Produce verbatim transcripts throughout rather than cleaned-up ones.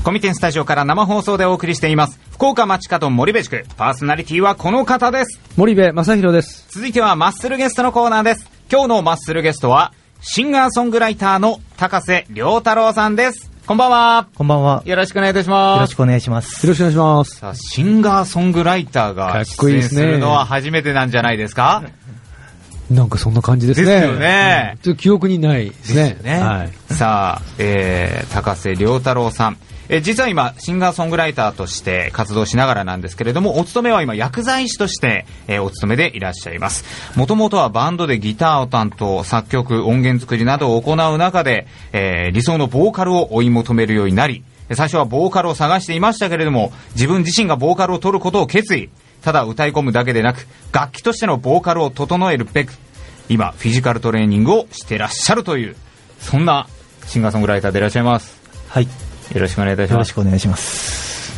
コミケンスタジオから生放送でお送りしています福岡町角森部塾。パーソナリティはこの方です。 森部正弘です。 続いてはマッスルゲストのコーナーです。今日のマッスルゲストはシンガーソングライターの高瀬良太郎さんです。こんばんは。 こんばんは。 よろしくお願いいたします。 よろしくお願いします。 よろしくお願いします。 さあ、シンガーソングライターが出演するのは初めてなんじゃないですか？ なんかそんな感じですね。 ですよね。 うん、ちょっと記憶にないですね。 ですよね。 はい、 さあ、えー、高瀬良太郎さん。え実は今シンガーソングライターとして活動しながらなんですけれども、お勤めは今薬剤師として、えー、お勤めでいらっしゃいます。もともとはバンドでギターを担当、作曲、音源作りなどを行う中で、えー、理想のボーカルを追い求めるようになり、最初はボーカルを探していましたけれども、自分自身がボーカルを取ることを決意。ただ歌い込むだけでなく、楽器としてのボーカルを整えるべく、今フィジカルトレーニングをしてらっしゃるという、そんなシンガーソングライターでいらっしゃいます。 はい、 よろしくお願いいたします。 よろしくお願いします。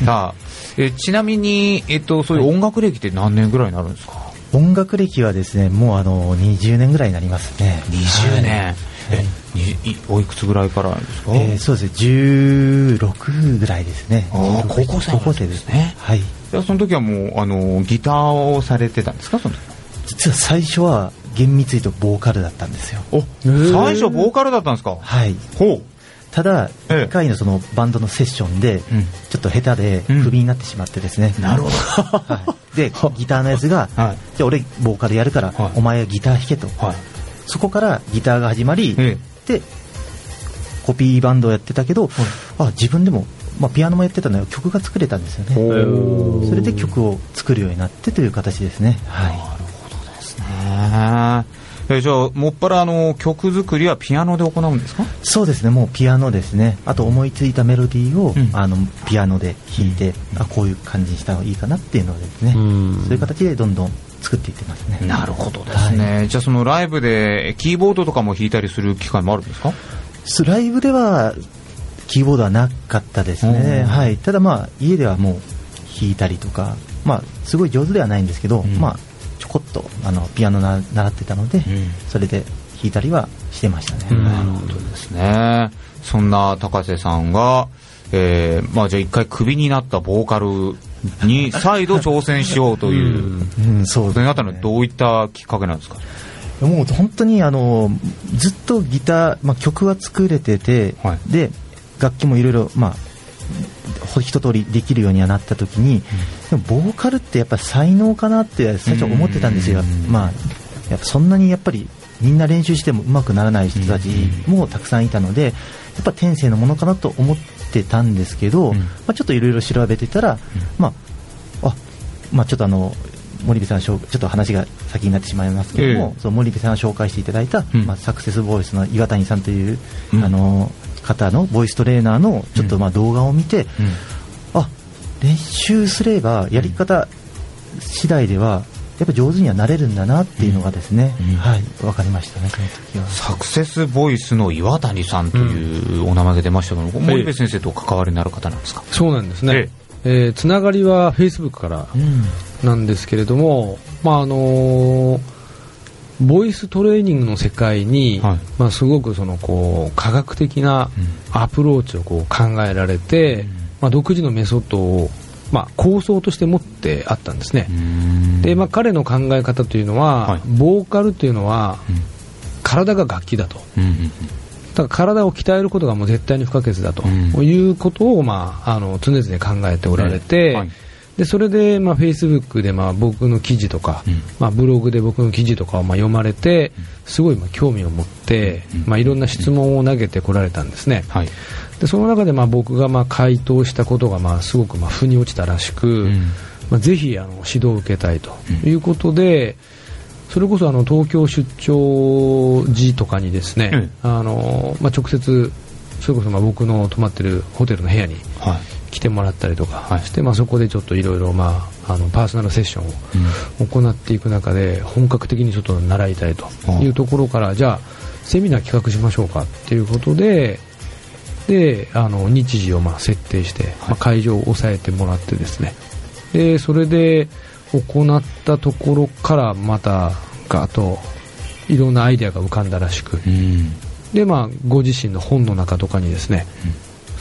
さあ、えちなみに、えっと、そういう音楽歴って何年ぐらいになるんですか？ 音楽歴はですね、もうあのにじゅうねんぐらいになりますね。 にじゅうねん、はい、えいおいくつぐらいからですか？ えー、そうですね、じゅうろくぐらいですね。 あ高校生高校生ですね。はい。 じゃあその時はもうあのギターをされてたんですか？その時実は最初は厳密に言うとボーカルだったんですよ。 お、最初ボーカルだったんですか？ はい。 ほう。 ただいっかいのそのバンドのセッションでちょっと下手でクビになってしまってですね、 うん、なるほど、 はい、でギターのやつが、はい、じゃあ俺ボーカルやるから、はい、お前はギター弾けと、はい、そこからギターが始まり、ええ、でコピーバンドをやってたけど、はい、あ自分でも、まあ、ピアノもやってたので曲が作れたんですよね。それで曲を作るようになってという形ですね。はい、なるほどですね。えじゃあもっぱらあの曲作りはピアノで行うんですか？ そうですね、もうピアノですね。あと思いついたメロディーを、うん、あのピアノで弾いて、うん、あこういう感じにした方がいいかなっていうのをですね、うん、そういう形でどんどん作っていってますね。 なるほどですね、はい、じゃあそのライブでキーボードとかも弾いたりする機会もあるんですか？ ライブではキーボードはなかったですね、はい、ただまあ家ではもう弾いたりとか、まあすごい上手ではないんですけど、うん、まあちょこっとあのピアノな習ってたので、うん、それで弾いたりはしてましたね。 うん、なるほどですね。そんな高瀬さんが、えーまあ、じゃあ一回クビになったボーカルに再度挑戦しようという、 うんうん、そうですね。 なったのはどういったきっかけなんですか？ もう本当にあのずっとギター、まあ、曲は作れてて、はい、で楽器もいろいろまあ一通りできるようにはなった時に、うん、でもボーカルってやっぱ才能かなって最初思ってたんですよ。まあやっぱそんなにやっぱりみんな練習しても上手くならない人たちもたくさんいたので、やっぱ天性のものかなと思ってたんですけど、うん、まあ、ちょっといろいろ調べてたら、うん、まああまあちょっとあの森部さんちょっと話が先になってしまいますけども、えー、その森部さんが紹介していただいた、うん、まあ、サクセスボイスの岩谷さんという、うん、あの方のボイストレーナーのちょっとまあ動画を見て、うん、あ練習すればやり方次第ではやっぱ上手にはなれるんだなっていうのがですね、うんうん、はい、分かりましたね。その時はサクセスボイスの岩谷さんというお名前が出ましたけど、うん、森部先生と関わりのある方なんですか？ そうなんですね、えー、つながりは Facebook からなんですけれども、うん、まああのー、ボイストレーニングの世界に、はい、まあ、すごくそのこう科学的なアプローチをこう考えられて、うん、まあ、独自のメソッドをまあ、構想として持ってあったんですね。で、まあ、彼の考え方というのは、はい、ボーカルというのは、うん、体が楽器だと、うんうんうん、だから体を鍛えることがもう絶対に不可欠だと、うん、いうことを、まあ、あの常々考えておられて、はい、でそれで、まあ、Facebook で、まあ、僕の記事とか、うん、まあ、ブログで僕の記事とかをまあ読まれて、すごいまあ興味を持って、うん、まあ、いろんな質問を投げてこられたんですね。はい、でその中でまあ僕がまあ回答したことがまあすごくまあ腑に落ちたらしく、うん、まあ、ぜひあの指導を受けたいということで、うん、それこそあの東京出張時とかにですね、うん、あのまあ、直接それこそまあ僕の泊まってるホテルの部屋に来てもらったりとかして、はい、まあ、そこでちょっといろいろパーソナルセッションを行っていく中で本格的にちょっと習いたいというところから、じゃあセミナー企画しましょうかっていうことで、であの日時をまあ設定して、はい、まあ、会場を押さえてもらってですね、でそれで行ったところからまたガーッといろんなアイデアが浮かんだらしく、うん、でまあご自身の本の中とかにですね、うん、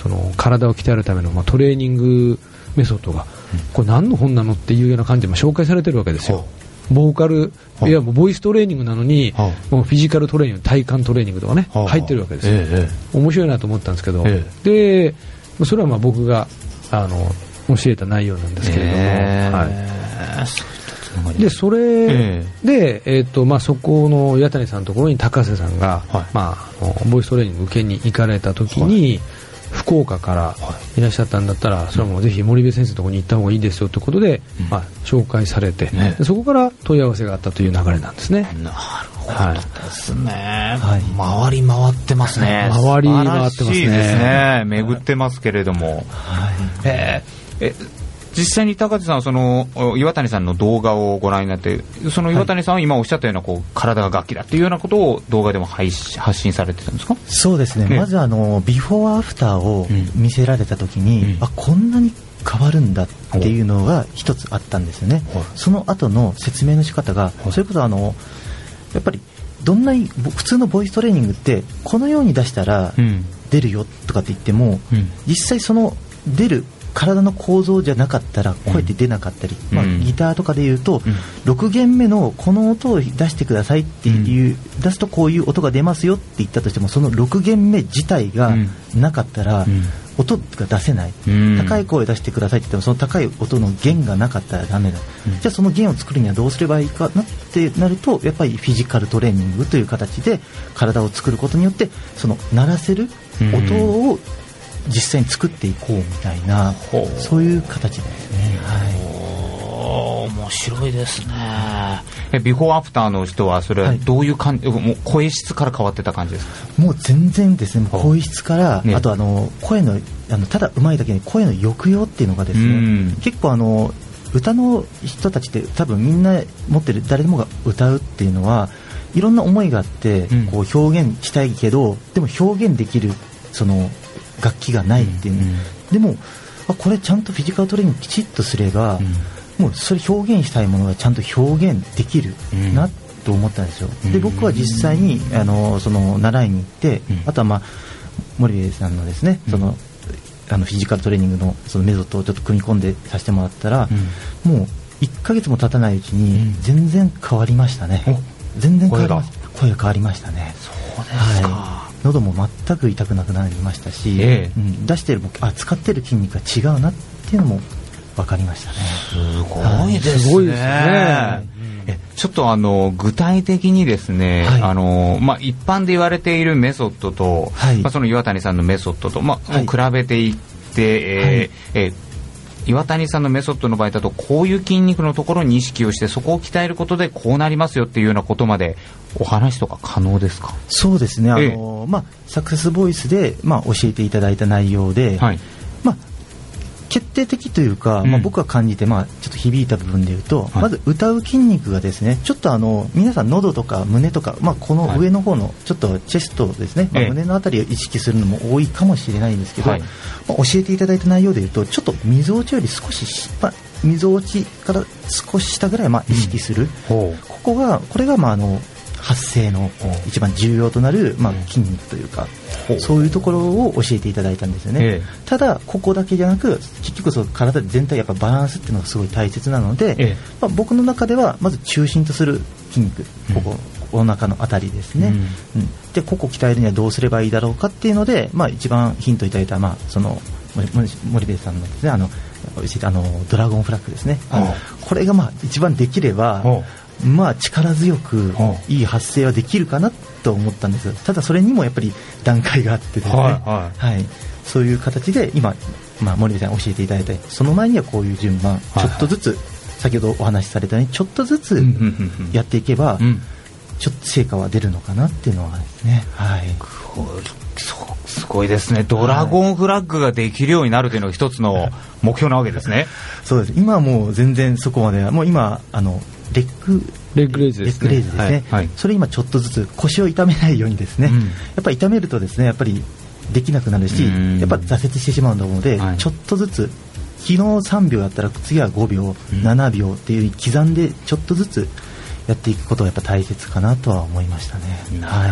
その体を鍛えるための、まあ、トレーニングメソッドが、うん、これ何の本なのっていうような感じで、まあ、紹介されてるわけですよ。ボーカル、いやもうボイストレーニングなのに、もうフィジカルトレーニング、体幹トレーニングとかね、入ってるわけですよ。ええ、面白いなと思ったんですけど、ええ、でそれはまあ僕があの教えた内容なんですけれども、えーはい、でそれ、えー、で、えーとまあ、そこの岩谷さんのところに高瀬さんが、はいまあ、あのボイストレーニング受けに行かれたときに、はい福岡からいらっしゃったんだったらそれはもうぜひ森部先生のところに行った方がいいですよということで、うんまあ、紹介されて、ね、そこから問い合わせがあったという流れなんですね。 なるほどですね、はい、回り回ってますね。 回り回ってますね。 ですね。巡ってますけれども、はいえー、え実際に高瀬さんはその岩谷さんの動画をご覧になってその岩谷さんは今おっしゃったようなこう体が楽器だというようなことを動画でも配信発信されてたんですか？ そうです ね, ねまずあのビフォーアフターを見せられた時に、うん、あこんなに変わるんだっていうのが一つあったんですよね。その後の説明の仕方がそれこそあのやっぱりどんな普通のボイストレーニングってこのように出したら出るよとかって言っても、うん、実際その出る体の構造じゃなかったら声って出なかったり、うんまあ、ギターとかでいうと、うん、ろく弦目のこの音を出してくださいっていう、うん、出すとこういう音が出ますよって言ったとしてもそのろく弦目自体がなかったら、うん、音が出せない、うん、高い声を出してくださいって言ってもその高い音の弦がなかったらダメだ、うん、じゃあその弦を作るにはどうすればいいかなってなるとやっぱりフィジカルトレーニングという形で体を作ることによってその鳴らせる音を、うん実際に作っていこうみたいなそういう形ですね。 はい、面白いですね。えビフォーアフターの人はそれはどういう感じ、はい、もう声質から変わってた感じですか？ もう全然ですね。声質から、ね、あとあの声のあのただ上手いだけに声の抑揚っていうのがですね結構あの歌の人たちって多分みんな持ってる誰でもが歌うっていうのはいろんな思いがあって、うん、こう表現したいけどでも表現できるその楽器がないっていう、うんうん、でもあこれちゃんとフィジカルトレーニングきちっとすれば、うん、もうそれ表現したいものがちゃんと表現できるなと思ったんですよ、うん、で僕は実際にあのその習いに行って、うん、あとは、まあ、森部さんのですね、うん、そのあのフィジカルトレーニング の, そのメソッドをちょっと組み込んでさせてもらったら、うん、もういっかげつも経たないうちに全然変わりましたね、うん、全然変わりました声が変わりましたね。 そうですか、 はい喉も全く痛くなくなりましたし、ええうん、出してるあ使ってる筋肉が違うなっていうのも分かりましたね。 すごいですね。すごいですね。えちょっとあの具体的にですね、はいあのまあ、一般で言われているメソッドと、はいまあ、その岩谷さんのメソッドと、まあはい、比べていって、えーはいえー岩谷さんのメソッドの場合だとこういう筋肉のところに意識をしてそこを鍛えることでこうなりますよっていうようなことまでお話とか可能ですか？ そうですねあの、まあ、サクセスボイスで、まあ、教えていただいた内容で、はいまあ、決定的というか、うんまあ、僕が感じて、まあ、ちょっと響いた部分でいうと、はい、まず歌う筋肉がですねちょっとあの皆さん喉とか胸とか、まあ、この上の方のちょっとチェストですね、はいまあ、胸のあたりを意識するのも多いかもしれないんですけど、はいまあ、教えていただいた内容でいうとちょっと溝落ちより少し、まあ、溝落ちから少し下ぐらいまあ意識する、うん、ここがこれがまああの発声の一番重要となる、まあ、筋肉というか、うん、そういうところを教えていただいたんですよね、ええ、ただここだけじゃなく結局その体全体やっぱバランスっていうのがすごい大切なので、ええまあ、僕の中ではまず中心とする筋肉ここ、うん、お腹のあたりですね、うんうん、でここ鍛えるにはどうすればいいだろうかっていうので、まあ、一番ヒントいただいた、まあ、その森, 森部さんのですねあのあのドラゴンフラッグですね、これがまあ一番できればまあ力強くいい発声はできるかなと思ったんです。ただそれにもやっぱり段階があってですね、はいはいはい、そういう形で今、まあ、森部さんに教えていただいたその前にはこういう順番、はいはい、ちょっとずつ先ほどお話しされたようにちょっとずつやっていけば、うんうんうん、ちょっと成果は出るのかなっていうのはですね、はい、 そうすごいですね。ドラゴンフラッグができるようになるというのが一つの目標なわけですね。 そうです。今はもう全然そこまではもう今あのレッグレッグレイズですね。 レッグレイズですね、はいはい、それ今ちょっとずつ腰を痛めないようにですね、うん、やっぱり痛めるとですねやっぱりできなくなるしやっぱ挫折してしまうと思うので、はい、ちょっとずつ昨日さんびょうだったら次はごびょう、うん、ななびょうっていう刻んでちょっとずつやっていくことがやっぱ大切かなとは思いましたね。 なるほど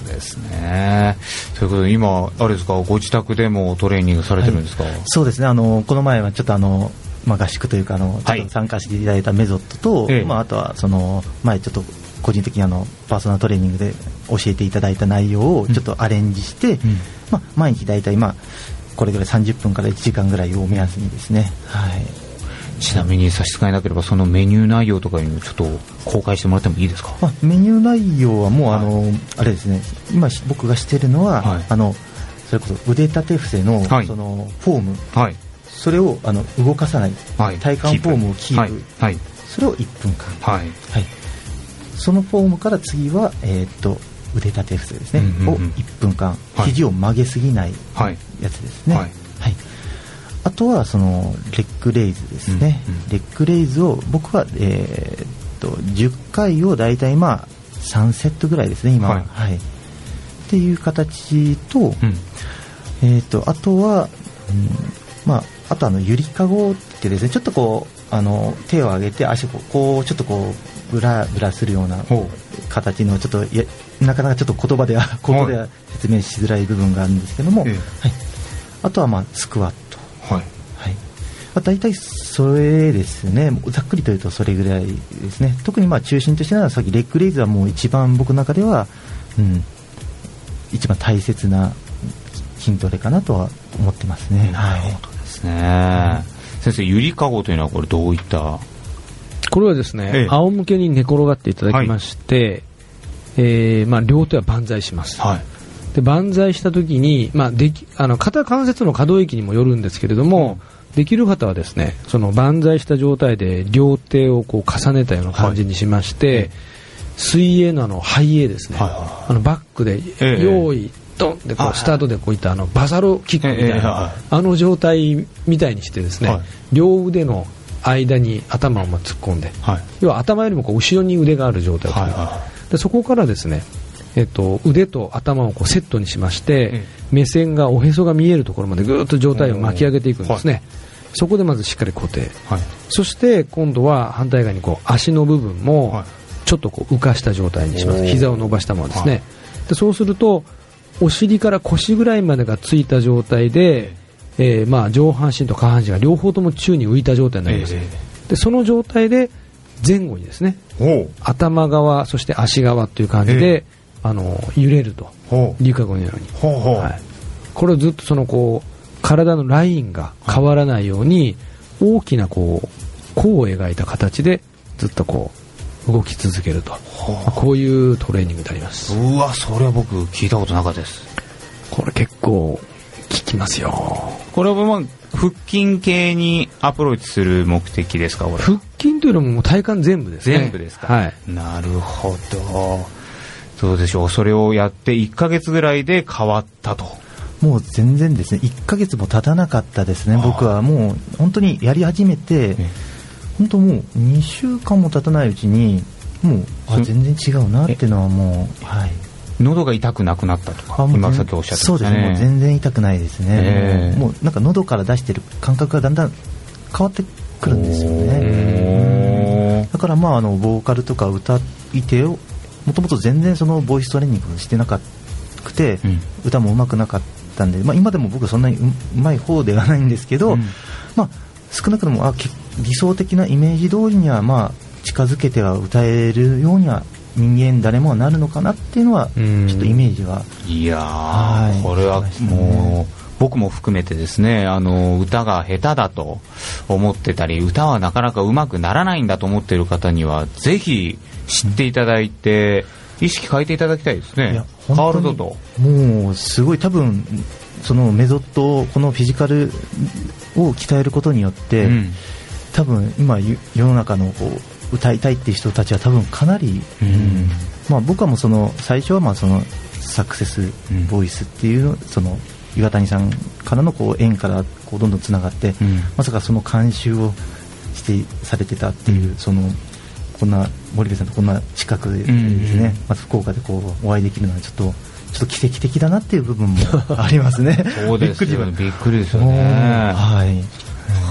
ですね。ということで今あれですか、ご自宅でもトレーニングされてるんですか？ はい、そうですね。あのこの前はちょっとあの、まあ、合宿というかあのちょっと参加していただいたメソッドと、はい、まあ、あとはその前ちょっと個人的にあのパーソナルトレーニングで教えていただいた内容をちょっとアレンジして、うん、まあ、毎日だいたいまあこれぐらいさんじゅっぷんからいちじかんぐらいを目安にですね。はい。 ちなみに差し支えなければそのメニュー内容とかいうのをちょっと公開してもらってもいいですか？ まあ、メニュー内容はもうあの、はい、あれですね、今僕がしているのは、はい、あのそれこそ腕立て伏せ の、はい、そのフォーム、はい、それをあの動かさない、はい、体幹フォームをキープ、はいはい、それをいっぷんかん、はいはい、そのフォームから次は、えー、っと腕立て伏せですね、うんうんうん、をいっぷんかん、はい、肘を曲げすぎないやつですね、はいはい、あとはそのレッグレイズですね、うんうん、レッグレイズを僕は、えー、っとじゅっかいをだいたいまあさんセットぐらいですね今は、はいはい、っていう形と、うん、えー、っとあとは、うんまあ、あとあのゆりかごってですね、ちょっとこうあの手を上げて足をこうちょっとこうブラブラするような形のちょっとやなかなかちょっと言葉では言葉では説明しづらい部分があるんですけども、はいはい、あとはまあスクワット、はいはい、まあ、大体それですね、ざっくりと言うとそれぐらいですね。特にまあ中心としてはさっきレッグレイズはもう一番僕の中では、うん、一番大切な筋トレかなとは思ってますね。 なるほどですね、はい、先生ゆりかごというのはこれどういった？ これはですね、ええ、仰向けに寝転がっていただきまして、はい、えーまあ、両手は万歳します、はい、で万歳した時に、まあ、できあの肩関節の可動域にもよるんですけれども、うん、できる方はですねその万歳した状態で両手をこう重ねたような感じにしまして、はい、水泳のあの背泳ですね、はい、あのバックで、ええ、用意ドンでこうスタートでこういったあのバサロキックみたいな、ええはい、あの状態みたいにしてですね、はい、両腕の間に頭を突っ込んで、はい、要は頭よりもこう後ろに腕がある状態ですね、はいはい、でそこからですね、えっと、腕と頭をこうセットにしまして、うん、目線がおへそが見えるところまでぐーっと上体を巻き上げていくんですね、はい、そこでまずしっかり固定、はい、そして今度は反対側にこう足の部分もちょっとこう浮かした状態にします、膝を伸ばしたままですね、はい、でそうするとお尻から腰ぐらいまでがついた状態で、えー、まあ上半身と下半身が両方とも宙に浮いた状態になります、えー、でその状態で前後にですね頭側そして足側という感じで、えー、あの揺れるとリカゴのように、ほうほう、はい、これをずっとそのこう体のラインが変わらないように大きなこう弧を描いた形でずっとこう動き続けると、はあ、こういうトレーニングになります。 うわ、それは僕聞いたことなかったです。 これ結構効きますよ。 これはまあ腹筋系にアプローチする目的ですか？これ腹筋というのももう体幹全部ですね。 全部ですか？はい。なるほど。どうでしょう、それをやっていっかげつぐらいで変わったと。 もう全然ですね、いっかげつも経たなかったですね。僕はもう本当にやり始めて、本当もうにしゅうかんも経たないうちにもうあ全然違うなっていうのはもう、はい、 喉が痛くなくなったとか今さっきおっしゃってましたね。そうですね、もう全然痛くないですね、えー、もうなんか喉から出してる感覚がだんだん変わってくるんですよね。だからまああのボーカルとか歌い手をもともと全然そのボイストレーニングしてなくて、うん、歌も上手くなかったんで、まあ、今でも僕そんなにうまい方ではないんですけど、うん、まあ少なくともあ理想的なイメージ通りにはまあ近づけては歌えるようには人間誰もがなるのかなっていうのはちょっとイメージは。 いやー、これはもう僕も含めてですね、あの歌が下手だと思ってたり歌はなかなか上手くならないんだと思っている方にはぜひ知っていただいて、うん、意識変えていただきたいですね。変わるぞと。 もうすごい多分そのメソッド、このフィジカルを鍛えることによって、うん、多分今世の中のこう歌いたいっていう人たちは多分かなり、うん、まあ、僕はもうその最初はまあそのサクセスボイスっていう、うん、その岩谷さんからのこう縁からこうどんどんつながって、うん、まさかその監修をしてされてたっていう、うん、そのこんな森部さんとこんな近くでですね、うんうん、まず福岡でこうお会いできるのはちょっとちょっと奇跡的だなっていう部分もありますね。 そうですよね、びっくりですよね。 はい。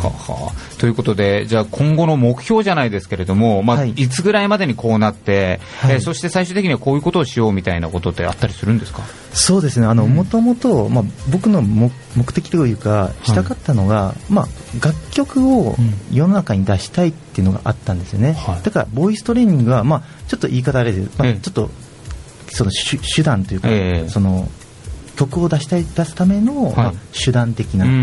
ははということで、じゃあ今後の目標じゃないですけれども、まあはい、いつぐらいまでにこうなって、はい、えー、そして最終的にはこういうことをしようみたいなことってあったりするんですか？ そうですね、あの、もともと、まあ、僕の目的というかしたかったのが、はい、まあ、楽曲を世の中に出したいっていうのがあったんですよね、はい、だからボイストレーニングは、まあ、ちょっと言い方あれで、まあ、ちょっとその手段というか、えー、その曲を出したい出すための、はい、まあ、手段的な、うん、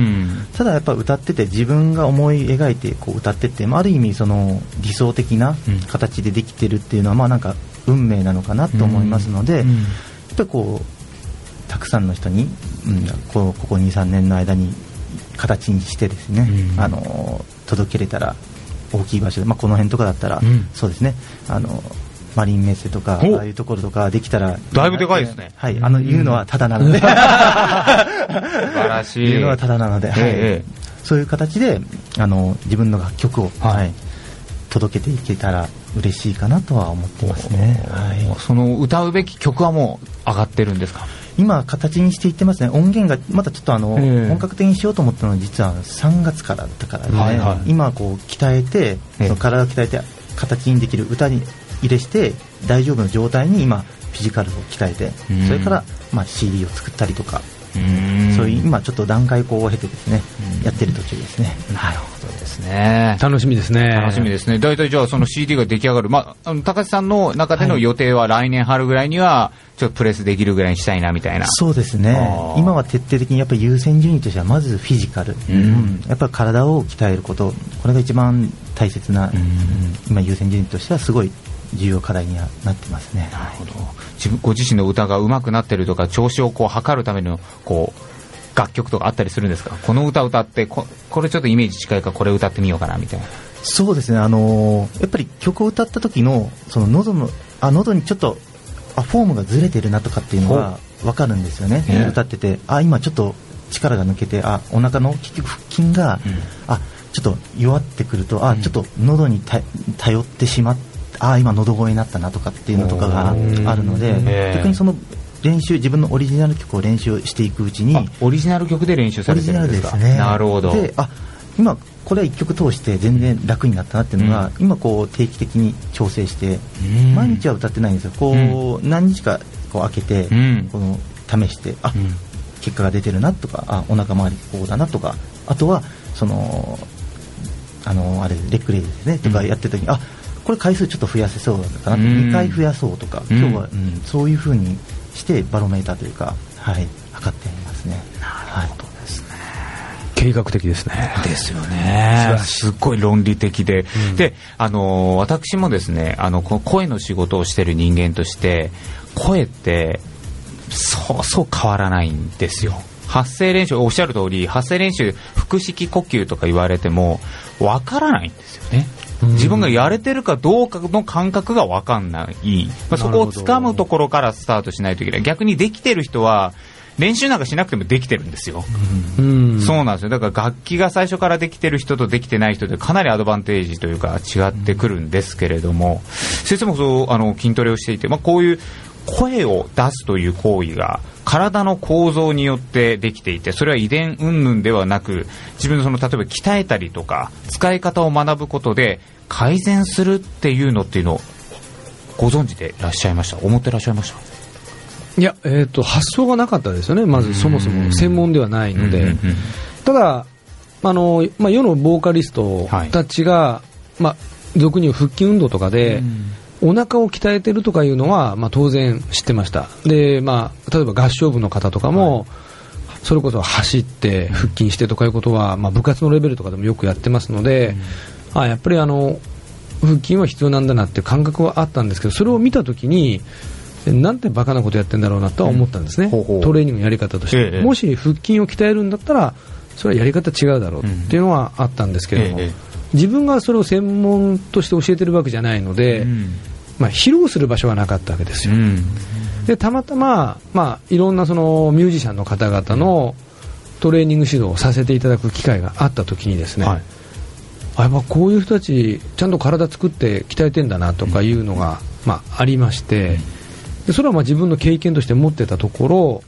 ただやっぱ歌ってて自分が思い描いてこう歌ってて、まあ、ある意味その理想的な形でできてるっていうのは、うん、まあ、なんか運命なのかなと思いますので、うんうん、やっぱりこうたくさんの人に、うん、こうここ にさんねんの間に形にしてですね、うん、あの届けれたら大きい場所で、まあ、この辺とかだったら、うん、そうですね、あのマリンメッセとかああいうところとかできたらだいぶでかいですね。 はい、あの言うのはただなので素晴らしい。 言うのはただなので、はい、ええ、そういう形であの自分の楽曲を、はいはい、届けていけたら嬉しいかなとは思ってますね、はい、 その歌うべき曲はもう上がってるんですか？ 今形にしていってますね。音源がまたちょっとあの本格的にしようと思ったのは実はさんがつからだったからね、はいはい、今こう鍛えて、その体を鍛えて形にできる歌に入れして大丈夫な状態に今フィジカルを鍛えて、それからまあ シーディー を作ったりとか、うーん、そういう今ちょっと段階を経てですね、やってる途中ですね。 なるほどですね。 楽しみですね。 楽しみですね。だいたいじゃあその シーディー が出来上がる、まあ、あの高橋さんの中での予定は来年春ぐらいにはちょっとプレスできるぐらいにしたいなみたいな。 そうですね。今は徹底的にやっぱり優先順位としてはまずフィジカル、うんうん、やっぱり体を鍛えること、これが一番大切な、うんうん、今優先順位としてはすごい重要課題にはなってますね。 なるほど。自分ご自身の歌が上手くなってるとか調子をこう測るためのこう楽曲とかあったりするんですか？この歌歌って こ, これちょっとイメージ近いからこれ歌ってみようかなみたいな。 そうですね、あのー、やっぱり曲を歌った時のその喉のあ喉にちょっとあフォームがずれてるなとかっていうのは分かるんですよね、ね、歌っててあ今ちょっと力が抜けてあお腹の結局腹筋が、うん、あちょっと弱ってくるとあちょっと喉にた頼ってしまってあ今喉声になったなとかっていうのとかがあるので、逆にその練習自分のオリジナル曲を練習していくうちにオリジナル曲で練習されてるんですか？ オリジナルですね。 なるほど。 であ今これはいっきょく通して全然楽になったなっていうのが、うん、今こう定期的に調整して毎日は歌ってないんですよ。こう、うん、何日かこう開けて、うん、この試してあ、うん、結果が出てるなとかあお腹周りこうだなとかあとはそのあのあれレッグレイですねとかやってる時に、うん、あこれ回数ちょっと増やせそうだかなと、にかい増やそうとか、今日は、うん、そういう風にしてバロメーターというか、はい、測っていますね。 なるほどですね。 計画的ですね。 ですよね。すっごい論理的で、うん、で、あの私もですね、あの声の仕事をしている人間として声ってそうそう変わらないんですよ。発声練習おっしゃる通り発声練習腹式呼吸とか言われてもわからないんですよね。自分がやれてるかどうかの感覚が分かんない、まあ、そこをつかむところからスタートしないといけない。逆にできてる人は練習なんかしなくてもできてるんですよ、うん、そうなんですよ。だから楽器が最初からできてる人とできてない人でかなりアドバンテージというか違ってくるんですけれども、先生もそうあの筋トレをしていて、まあ、こういう声を出すという行為が体の構造によってできていて、それは遺伝云々ではなく自分のその例えば鍛えたりとか使い方を学ぶことで改善するっていうのっていうのをご存知でいらっしゃいました？思ってらっしゃいました？ いや、えーと、発想がなかったですよね。まずそもそも専門ではないので、ただあの、まあ、世のボーカリストたちが、はい、まあ、俗に言う腹筋運動とかでお腹を鍛えてるとかいうのは、まあ、当然知ってました。で、まあ、例えば合唱部の方とかも、はい、それこそ走って腹筋してとかいうことは、まあ、部活のレベルとかでもよくやってますので、うん、あやっぱりあの腹筋は必要なんだなっていう感覚はあったんですけど、それを見たときになんてバカなことやってんだろうなとは思ったんですね、うん、ほうほうトレーニングのやり方として、ええ、もし腹筋を鍛えるんだったらそれはやり方違うだろうっていうのはあったんですけれども、ええ、自分がそれを専門として教えてるわけじゃないので、うん、まあ、披露する場所はなかったわけですよ、うん、でたまたま、まあ、いろんなそのミュージシャンの方々のトレーニング指導をさせていただく機会があったときにですね、はい、あやっぱこういう人たちちゃんと体作って鍛えてんだなとかいうのが、うん、まあ、ありまして、でそれはまあ自分の経験として持ってたところ、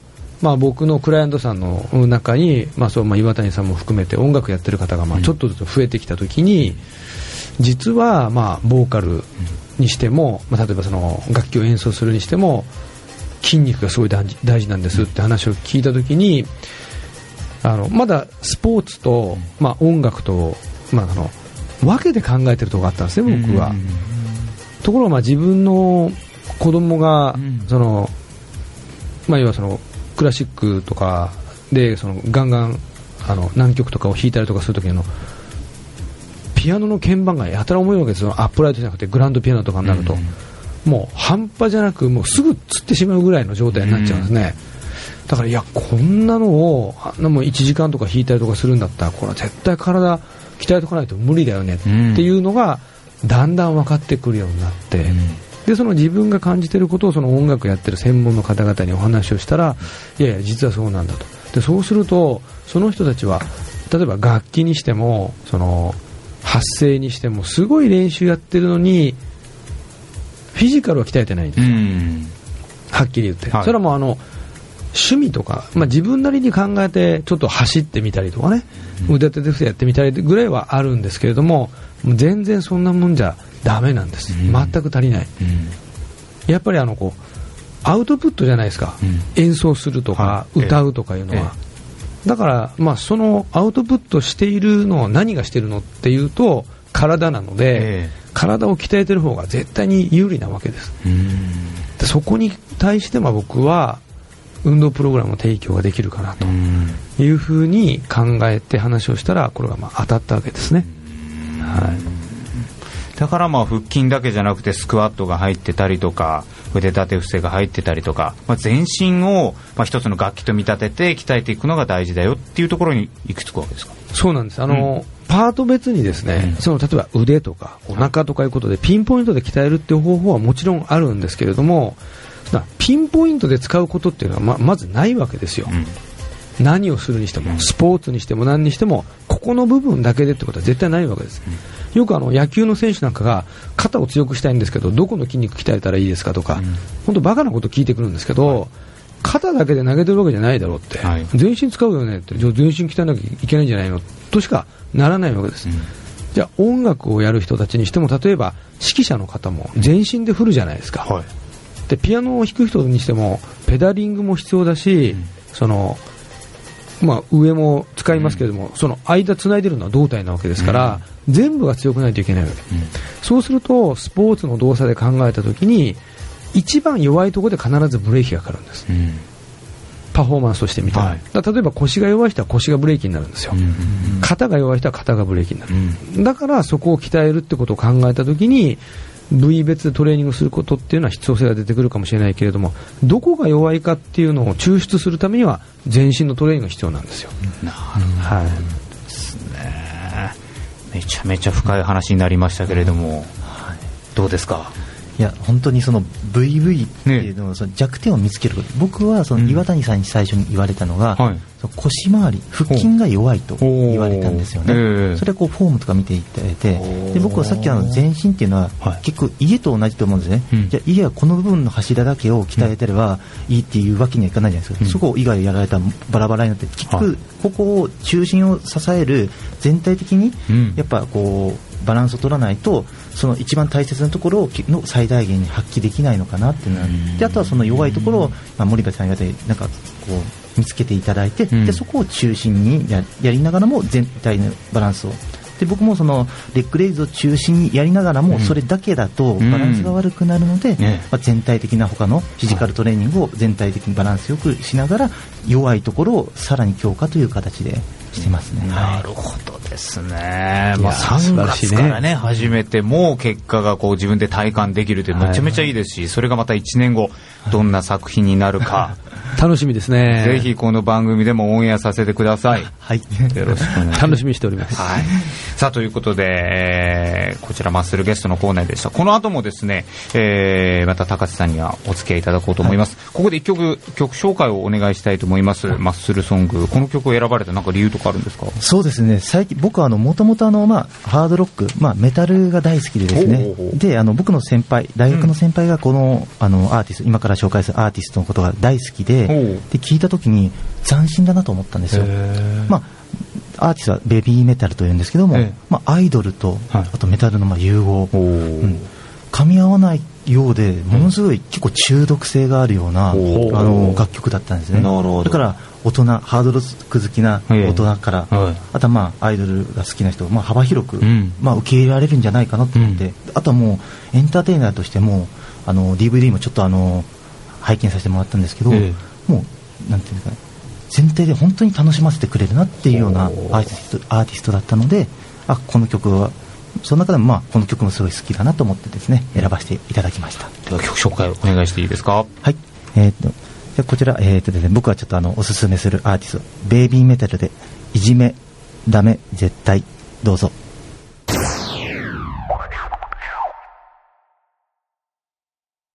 まあ、僕のクライアントさんの中に、まあそうまあ、岩谷さんも含めて音楽やってる方がまあちょっとずつ増えてきたときに、実はまあボーカルにしても、まあ、例えばその楽器を演奏するにしても筋肉がすごい大事、大事なんですって話を聞いたときに、あのまだスポーツと、まあ、音楽と、まあ、あの分けて考えてるところがあったんですね、僕は。ところがまあ自分の子供がその、まあ、要はそのクラシックとかでそのガンガンあの何曲とかを弾いたりとかするときのピアノの鍵盤がやたら重いわけですよ。アップライトじゃなくてグランドピアノとかになると、うん、もう半端じゃなくもうすぐつってしまうぐらいの状態になっちゃうんですね、うん、だからいやこんなのをあんなもういちじかんとか弾いたりとかするんだったらこれは絶対体鍛えとかないと無理だよねっていうのがだんだん分かってくるようになって、うん、でその自分が感じていることをその音楽やってる専門の方々にお話をしたら、いやいや実はそうなんだと。でそうするとその人たちは例えば楽器にしてもその発声にしてもすごい練習やってるのにフィジカルは鍛えてないんですよ、うん、はっきり言って、はい、それはもうあの趣味とか、まあ、自分なりに考えてちょっと走ってみたりとかね、うん、腕立て伏せやってみたりぐらいはあるんですけれども、全然そんなもんじゃダメなんです、うん、全く足りない、うん、やっぱりあのこうアウトプットじゃないですか、うん、演奏するとか、はい、歌うとかいうのは、ええだから、まあ、そのアウトプットしているのは何がしているのっていうと体なので、えー、体を鍛えている方が絶対に有利なわけです。うんでそこに対してまあ僕は運動プログラムの提供ができるかなというふうに考えて話をしたらこれがまあ当たったわけですね。はい、 だからまあ腹筋だけじゃなくてスクワットが入ってたりとか腕立て伏せが入ってたりとか、まあ、全身をまあ一つの楽器と見立てて鍛えていくのが大事だよっていうところに行き着くわけですか。 そうなんです。あの、うん、パート別にですね、うん、その例えば腕とかお腹とかいうことでピンポイントで鍛えるっていう方法はもちろんあるんですけれども、ピンポイントで使うことっていうのは ま, まずないわけですよ、うん、何をするにしてもスポーツにしても何にしてもここの部分だけでってことは絶対ないわけです、うん、よくあの野球の選手なんかが肩を強くしたいんですけどどこの筋肉鍛えたらいいですかとか、うん、本当バカなこと聞いてくるんですけど、はい、肩だけで投げてるわけじゃないだろうって、はい、全身使うよねって、じゃあ全身鍛えなきゃいけないんじゃないのとしかならないわけです、うん、じゃあ音楽をやる人たちにしても例えば指揮者の方も全身で振るじゃないですか、はい、でピアノを弾く人にしてもペダリングも必要だし、うん、そのまあ、上も使いますけれども、うん、その間つないでるのは胴体なわけですから、うん、全部が強くないといけないわけ、うん、そうするとスポーツの動作で考えたときに一番弱いところで必ずブレーキがかかるんです、うん、パフォーマンスとしてみたら、はい、だ例えば腰が弱い人は腰がブレーキになるんですよ、うん、肩が弱い人は肩がブレーキになる、うん、だからそこを鍛えるってことを考えたときに部位別でトレーニングすることっていうのは必要性が出てくるかもしれないけれども、どこが弱いかっていうのを抽出するためには全身のトレーニングが必要なんですよ。 なるほどですね。めちゃめちゃ深い話になりましたけれども、はい、どうですか。 いや本当にその ブイブイ っていうのを、ね、その弱点を見つけること、僕はその岩谷さんに最初に言われたのが、うんはい、その腰回り腹筋が弱いと言われたんですよね、えー、それはこうフォームとか見ていただいて、で僕はさっきあの全身っていうのは、はい、結構家と同じと思うんですね、うん、じゃあ家はこの部分の柱だけを鍛えてればいいっていうわけにはいかないじゃないですか、うん、そこを以外やられたらバラバラになって結局ここを中心を支える全体的にやっぱこうバランスを取らないとその一番大切なところの最大限に発揮できないのかなっていうのは、であとはその弱いところを、まあ、森部さんが言われてなんかこう見つけていただいて、うん、でそこを中心に や, やりながらも全体のバランスをで僕もそのレッグレイズを中心にやりながらもそれだけだとバランスが悪くなるので、うんまあ、全体的な他のフィジカルトレーニングを全体的にバランスよくしながら弱いところをさらに強化という形でしてますね。 なるほどですね。まあ、さんがつからね始めてもう結果がこう自分で体感できるってめちゃめちゃいいですし、はい、それがまたいちねんごどんな作品になるか楽しみですね。 ぜひこの番組でもオンエアさせてください。 はい、 よろしくお願いします。 楽しみにしております。 はい。さあということで、えー、こちらマッスルゲストのコーナーでした。この後もですね、えー、また高瀬さんにはお付き合いいただこうと思います。はい、ここで一曲曲紹介をお願いしたいと思います。はい、マッスルソング、この曲を選ばれた何か理由とかあるんですか。 そうですね。最近僕はあの元々あのまあハードロック、まあメタルが大好きでですね。おうおうおうであの僕の先輩大学の先輩がこの、うん、あのアーティスト今から紹介するアーティストのことが大好ききで、で聞いた時に斬新だなと思ったんですよ。まあアーティストはベビーメタルというんですけども、まあ、アイドルと、はい、あとメタルのまあ融合、うん、噛み合わないようでものすごい結構中毒性があるようなあの楽曲だったんですね。だから大人ハードロック好きな大人から、はい、あとはまあアイドルが好きな人、まあ、幅広く、うん、まあ、受け入れられるんじゃないかなと思って、うん、あとはもうエンターテイナーとしてもあの ディーブイディー もちょっとあの拝見させてもらったんですけど、ええ、もうなんていうんですかね、全体で本当に楽しませてくれるなっていうようなアーティスト、アーティストだったので、あこの曲はその中でもまあこの曲もすごい好きだなと思ってですね選ばせていただきました。 では曲紹介をお願いしていいですか。 はい、えー、っとじゃあこちら、えーっとですね、僕はちょっとあのおすすめするアーティストベイビーメタルでいじめダメ絶対どうぞ。